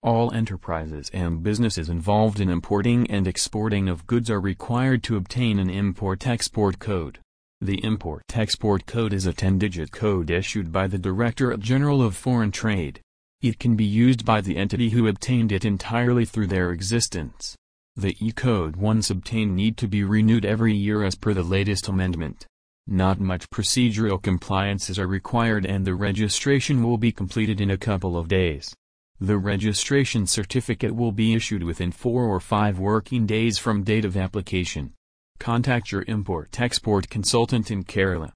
All enterprises and businesses involved in importing and exporting of goods are required to obtain an Import-Export Code. The Import-Export Code is a 10-digit code issued by the Directorate General of Foreign Trade. It can be used by the entity who obtained it entirely through their existence. The E-code once obtained need to be renewed every year as per the latest amendment. Not much procedural compliances are required and the registration will be completed in a couple of days. The registration certificate will be issued within 4 or 5 working days from date of application. Contact your Import-Export consultant in Kerala.